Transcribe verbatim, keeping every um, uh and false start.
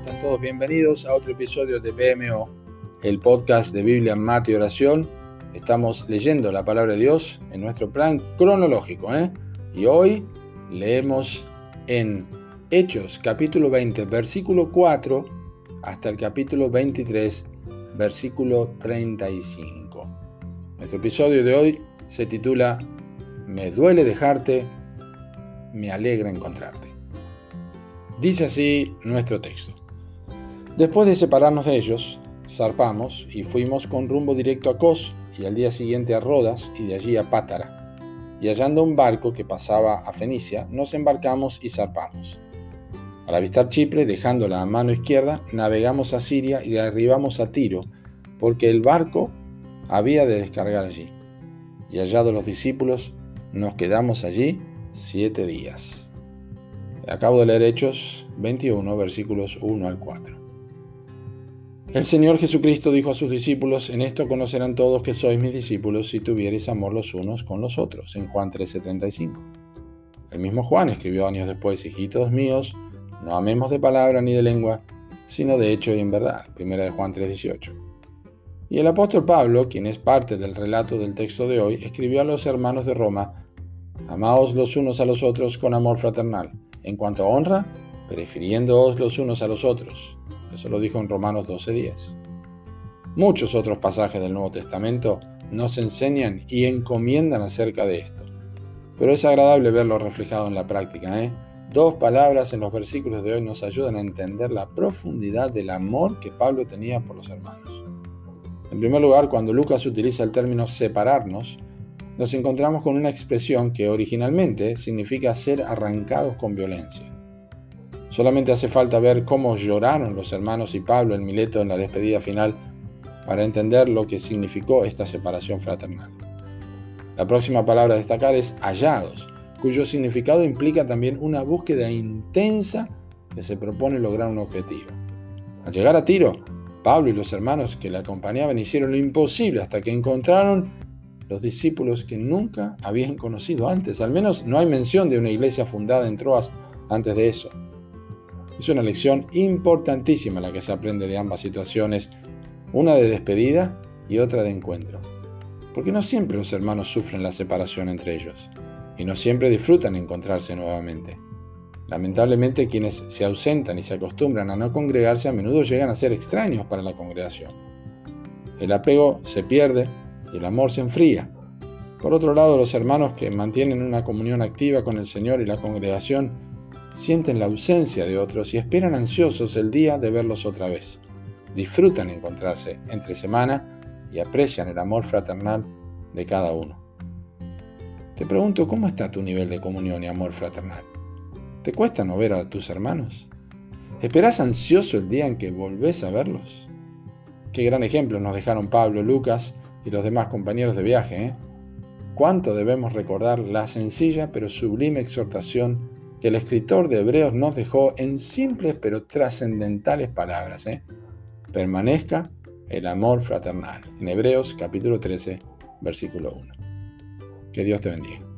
Están todos bienvenidos a otro episodio de B M O, el podcast de Biblia, Mate y Oración. Estamos leyendo la palabra de Dios en nuestro plan cronológico, ¿eh? Y hoy leemos en Hechos capítulo veinte, versículo cuatro, hasta el capítulo veintitrés, versículo treinta y cinco. Nuestro episodio de hoy se titula Me duele dejarte, me alegra encontrarte. Dice así nuestro texto. Después de separarnos de ellos, zarpamos y fuimos con rumbo directo a Cos y al día siguiente a Rodas y de allí a Pátara. Y hallando un barco que pasaba a Fenicia, nos embarcamos y zarpamos. Al avistar Chipre, dejándola a mano izquierda, navegamos a Siria y arribamos a Tiro, porque el barco había de descargar allí. Y hallados los discípulos, nos quedamos allí siete días. Acabo de leer Hechos veintiuno, versículos uno al cuatro. El Señor Jesucristo dijo a sus discípulos: En esto conocerán todos que sois mis discípulos si tuviereis amor los unos con los otros. En Juan trece, treinta y cinco. El mismo Juan escribió años después: Hijitos míos, no amemos de palabra ni de lengua, sino de hecho y en verdad. Primera de Juan tres, dieciocho. Y el apóstol Pablo, quien es parte del relato del texto de hoy, escribió a los hermanos de Roma: Amaos los unos a los otros con amor fraternal. En cuanto a honra, prefiriéndoos los unos a los otros. Eso lo dijo en Romanos doce, diez. Muchos otros pasajes del Nuevo Testamento nos enseñan y encomiendan acerca de esto. Pero es agradable verlo reflejado en la práctica, ¿eh? Dos palabras en los versículos de hoy nos ayudan a entender la profundidad del amor que Pablo tenía por los hermanos. En primer lugar, cuando Lucas utiliza el término separarnos, nos encontramos con una expresión que originalmente significa ser arrancados con violencia. Solamente hace falta ver cómo lloraron los hermanos y Pablo en Mileto en la despedida final para entender lo que significó esta separación fraternal. La próxima palabra a destacar es hallados, cuyo significado implica también una búsqueda intensa que se propone lograr un objetivo. Al llegar a Tiro, Pablo y los hermanos que le acompañaban hicieron lo imposible hasta que encontraron los discípulos que nunca habían conocido antes. Al menos no hay mención de una iglesia fundada en Troas antes de eso. Es una lección importantísima la que se aprende de ambas situaciones, una de despedida y otra de encuentro. Porque no siempre los hermanos sufren la separación entre ellos, y no siempre disfrutan encontrarse nuevamente. Lamentablemente, quienes se ausentan y se acostumbran a no congregarse a menudo llegan a ser extraños para la congregación. El apego se pierde y el amor se enfría. Por otro lado, los hermanos que mantienen una comunión activa con el Señor y la congregación sienten la ausencia de otros y esperan ansiosos el día de verlos otra vez. Disfrutan encontrarse entre semana y aprecian el amor fraternal de cada uno. Te pregunto, ¿cómo está tu nivel de comunión y amor fraternal? ¿Te cuesta no ver a tus hermanos? ¿Esperás ansioso el día en que volvés a verlos? Qué gran ejemplo nos dejaron Pablo, Lucas y los demás compañeros de viaje, ¿eh? Cuánto debemos recordar la sencilla pero sublime exhortación que el escritor de Hebreos nos dejó en simples pero trascendentales palabras, ¿eh? Permanezca el amor fraternal. En Hebreos capítulo trece, versículo uno. Que Dios te bendiga.